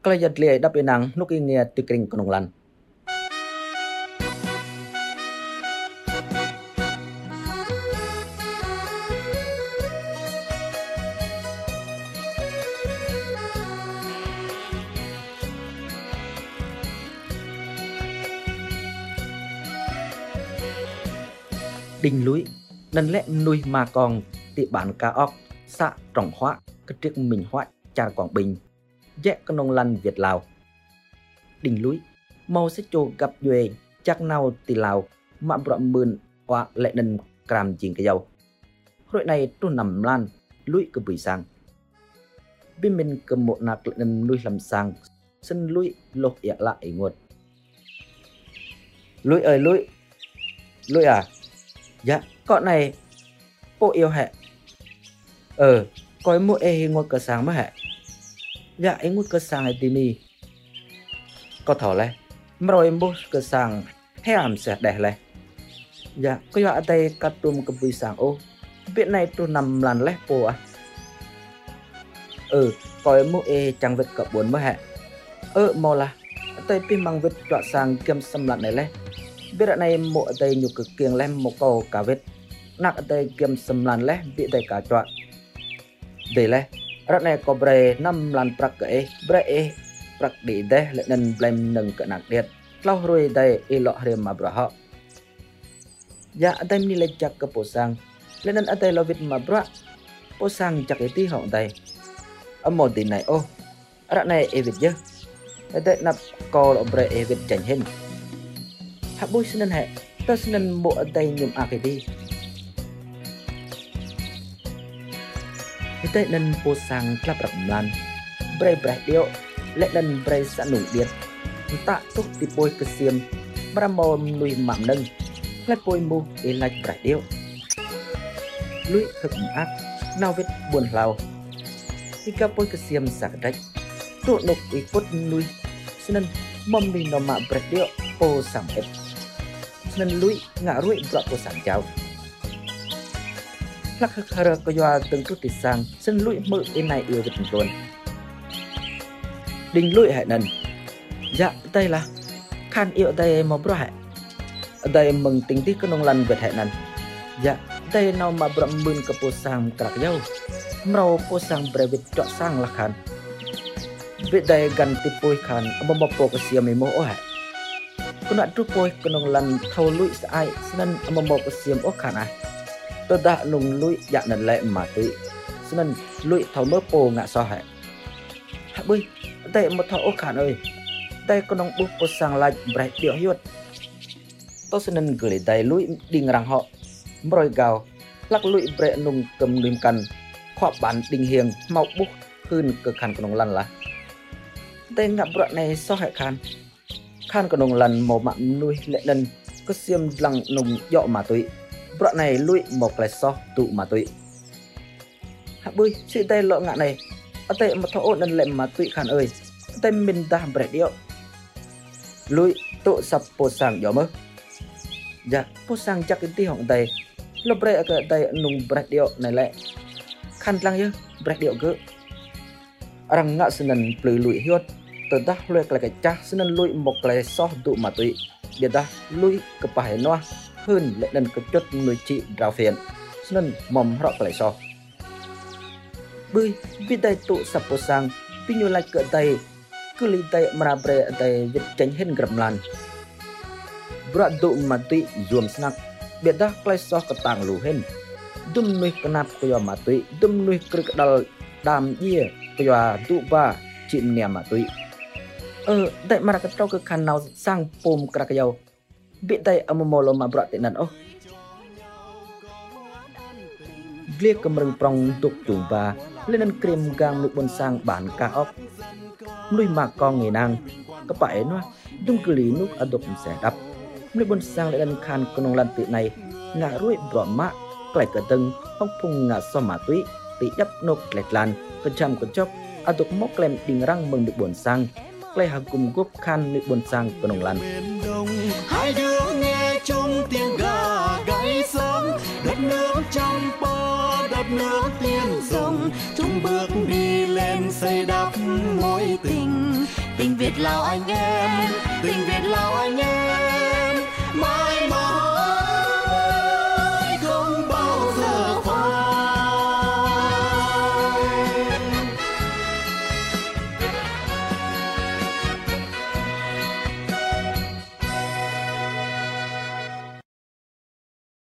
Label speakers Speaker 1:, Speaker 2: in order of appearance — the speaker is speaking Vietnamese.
Speaker 1: Kala giật lìa đắp bên nắng lúc nghe từ kinh con lăn. Đình lũi nần lẽ nuôi mà còn tị bản cá óc xạ trọng hóa cái trước mình hoại cha Quảng Bình dẹ con nông lăn Việt Lào. Đình lũi mau sẽ cho gặp duệ chắc nào tì Lào mà bọm mươn hoa lệ nần càm chỉnh cái dầu rồi này tôi nằm lan lũi cứ bùi sang bên mình cầm một nạc lệ nần nuôi làm sang sân lũi lột ẹ lại nguột. Lũi ơi lũi, lũi à? Dạ, con này bộ yêu hẹ. Có một ê ngồi cờ sáng mà hẹ. Dạ, ấy ngồi cờ sáng ấy tìm đi. Có thỏ lẹ, mà rồi bố cờ sáng hay làm sẽ đẻ lẹ. Dạ, có dọa đây cắt tùm cờ bùi sáng ô. Biết này tôi nằm làn lẹ bố à. Có một ê chẳng vật cỡ bốn mà hẹ. Mò là, tôi pin bằng vật trọa sang kiêm xâm lặn này lẹ. Biết ở đây mộ ở đây nhục cực kiêng lem một cầu cả vết nặng ở đây kiềm sầm làn lẽ bị đây cả trọn để lẽ ở này có bre 5 làn prak cái bre prak đi đây lại nên blem nâng cỡ nặng điện lau rồi đây lọ rem mà bro họ dạ ở đây mình lấy chặt cái bộ sang lên nên ở đây lo vịt mà bro bộ sang chặt cái tí họ đây ở một tí này ở này vịt chứ ở đây nắp co lo bre vịt chảnh hình hạ bôi xin hẹ ta xin bộ ở đây nhung cái đi cái nên po sang klap rầm lan bre điệu lệ nên bre sẵn nổi điện tạ túc thì bôi cơ xiêm bramom nuôi mạm nâng lát bôi mu để lạch bre điệu lũi thực ác nào vết buồn lao khi các bôi cơ xiêm sạc rách tụ nục ý cốt nuôi xin mom đi nó mạ bre điệu po sảm ép nên lũi ngã rụi dọa của sản cháu lắc hờ có doa từng chút tịt sang sân lũi mự bên này yêu vật tuần đình lũi hại nần dạ đây là khan yêu đây mà bro hại đây mừng tính tí cái nông lăn vật hại nần dạ đây nào mà bro mươn cái po sang cạc dâu mrau po sang brevet trọ sang là khan việc đây gần tịp bôi khan mà po cái xiêm mày mô hại con đã trút bôi con nông lăn thâu lũi sai nên mà một cái xiêm ốc khả này tôi đã nung lũi dạng nền lệ mà tự nên lũi thâu mớ bồ ngã so hại hạ bơi đây một thâu ốc khả ơi đây con nông bút bố sang lại bạch điệu hiốt tôi sẽ nên gửi đây lũi đi ngang họ rồi gào lắc lũi bệ nung cầm lim căn khoa bán đình hiền mọc bút hơn cực khăn con nông lăn là đây ngập đoạn này so hại khan có nông lần màu mặn nuôi lệ lần có xiêm lăng nồng dọ mà tụy đoạn này lụi một lại so tụ mà tụy hạ bơi chị tay lọ ngạ này ở tay một thọ lần lệ mà tụy khan ơi tay mình ta bẻ điệu lụi tụ sập po sang gió mơ dạ po sang chắc cái tí hỏng tay lo bẻ cái tay nung bẻ điệu này lại khan lăng chứ bẻ điệu cứ răng ngạ sân plư lụi hiốt từ đó lùi cái cha xin lùi một cái so tụ mà tụy để ta lùi cái bài nó hơn lại nên cái chất người chị rào phiền xin mầm rõ cái so bơi vì đây tụ sập po sang vì nhiều lại cỡ tay cứ li tay mà bre tay vịt tránh hết gầm lan bữa tụ mà tụy zoom snack biết đó cái so cái tàng lù hen đâm nuôi cái nắp cái mà tụy đâm nuôi cái đal đam ye cái tụ ba chuyện nè mà tụy tại mà cái trâu cái khăn nào sang pom cái dầu bị tay âm mồ lo mà bọt tệ nần liệt cầm rừng prong tục trùng và lên ăn kem gang nước bồn sang bản cá ốc nuôi mà con nghề năng các bạn nó đúng cứ lý nút ở đục sẽ đập nước bồn sang lại ăn khan con nông lăn tị này ngã ruồi bọt mạ lại cả tầng hốc phung ngã so mà túy tị đắp nộp lẹt lan cái chăm cái chốc ở đục móc lem đình răng mừng được bồn sang lại hàng cùng góp khan nước bồn sang con nông lăn
Speaker 2: hai đứa nghe chung tiếng gà gáy sớm đất nước trong po giọt nước tiên rồng chung bước đi lên xây đắp mối tình. Tình Việt Lào anh em, tình Việt Lào anh em.